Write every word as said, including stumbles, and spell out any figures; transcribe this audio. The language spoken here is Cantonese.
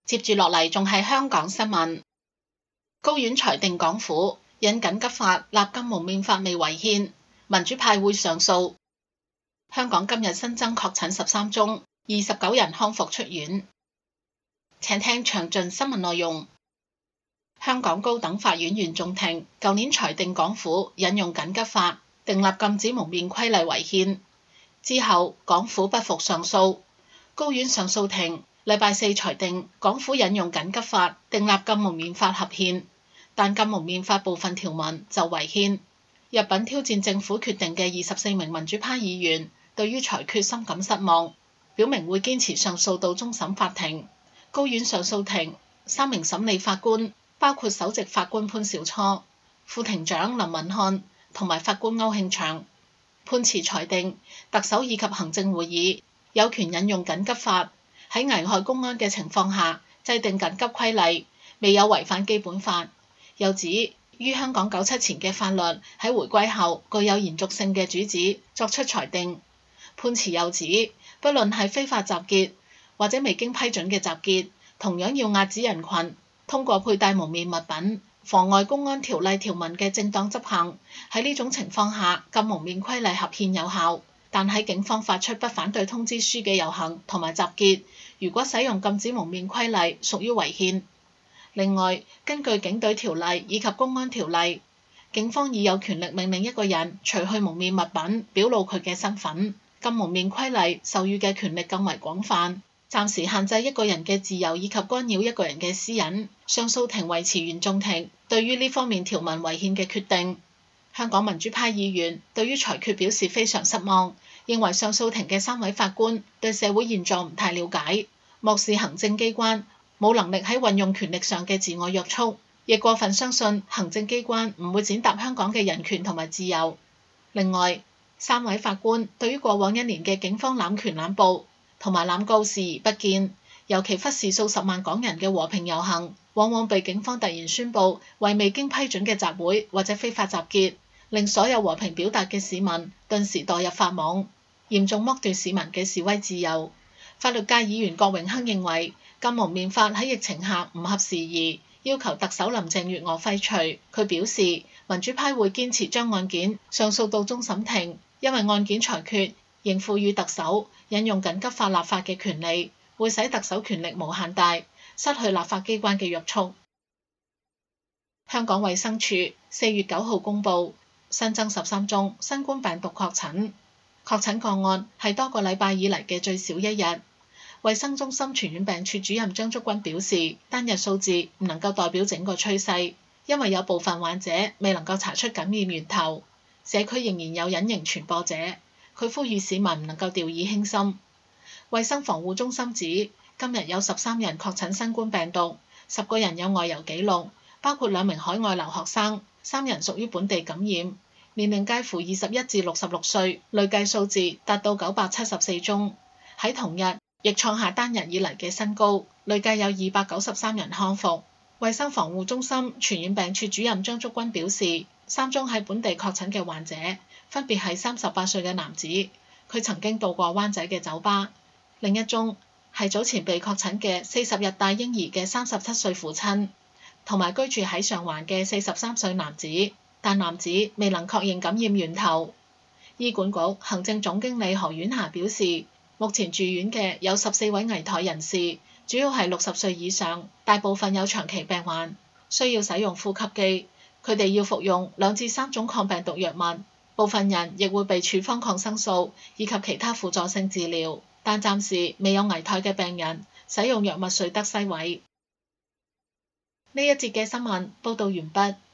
接住落嚟仲係香港新聞。高院裁定港府引緊急法立禁蒙面法未違憲，民主派會上訴。香港今日新增確診十三宗，二十九人康復出院。請聽詳盡新聞內容。香港高等法院原訟庭舊年裁定港府引用緊急法訂立禁止蒙面規例違憲，之後港府不服上訴。高院上訴庭禮拜四裁定港府引用緊急法訂立禁蒙面法合憲，但禁蒙面法部分條文就違憲。入稟挑戰政府決定嘅二十四名民主派議員對於裁決深感失望，表明會堅持上訴到終審法庭。高院上訴庭三名審理法官，包括首席法官潘兆初、副庭長林文漢同埋法官歐慶祥，判詞裁定特首以及行政會議有權引用緊急法，喺危害公安嘅情況下制定緊急規例，未有違反基本法。又指於香港九七前嘅法律喺回歸後具有延續性嘅主旨作出裁定。判詞又指，不論係非法集結或者未經批准嘅集結，同樣要遏止人群通過佩戴蒙面物品妨礙公安條例條文嘅正當執行。喺呢種情況下，禁蒙面規例合憲有效。但喺警方發出不反對通知書嘅遊行同埋集結，如果使用禁止蒙面規例，屬於違憲。另外，根據警隊條例以及公安條例，警方已有權力命令一個人除去蒙面物品，表露佢嘅身份。禁蒙面規例授予嘅權力更為廣泛，暫時限制一個人嘅自由以及干擾一個人嘅私隱。上訴庭維持原訟庭對於呢方面條文違憲嘅決定。香港民主派議員對於裁決表示非常失望，認為上訴庭嘅三位法官對社會現狀唔太了解，漠視行政機關冇能力喺運用權力上嘅自我約束，亦過分相信行政機關唔會踐踏香港嘅人權同埋自由。另外，三位法官對於過往一年嘅警方濫權濫捕同埋濫告視而不見，尤其忽視數十萬港人嘅和平遊行，往往被警方突然宣佈為未經批准嘅集會或者非法集結，令所有和平表達嘅市民頓時墮入法網，嚴重剝奪市民嘅示威自由。法律界議員郭榮鏗認為禁蒙面法喺疫情下唔合時宜，要求特首林鄭月娥廢除。佢表示民主派會堅持將案件上訴到終審庭，因為案件裁決仍賦予特首引用緊急法立法嘅權利，會使特首權力無限大，失去立法機關嘅約束。香港衛生署四月九號公佈新增十三宗新冠病毒確診，確診個案係多個禮拜以嚟嘅最少一日。衛生中心傳染病處主任張竹君表示，單日數字唔能夠代表整個趨勢，因為有部分患者未能夠查出感染源頭，社區仍然有隱形傳播者。佢呼籲市民唔能夠掉以輕心。衛生防護中心指，今日有十三人確診新冠病毒，十個人有外遊記錄，包括兩名海外留學生，三人屬於本地感染，年齡介乎二十一至六十六歲，累計數字達到九百七十四宗。喺同日亦創下單日以嚟嘅新高，累計有二百九十三人康復。衛生防護中心傳染病處主任張竹君表示，三宗喺本地確診嘅患者分別係三十八歲嘅男子，佢曾經到過灣仔嘅酒吧；另一宗係早前被確診嘅四十日大嬰兒嘅三十七歲父親，同埋居住喺上環嘅四十三歲男子，但男子未能確認感染源頭。醫管局行政總經理何婉霞表示，目前住院嘅有十四位危殆人士，主要係六十歲以上，大部分有長期病患，需要使用呼吸機。佢哋要服用兩至三種抗病毒藥物，部分人亦會被處方抗生素以及其他輔助性治療，但暫時未有危殆嘅病人使用藥物瑞德西韋。呢一節嘅新聞報導完畢。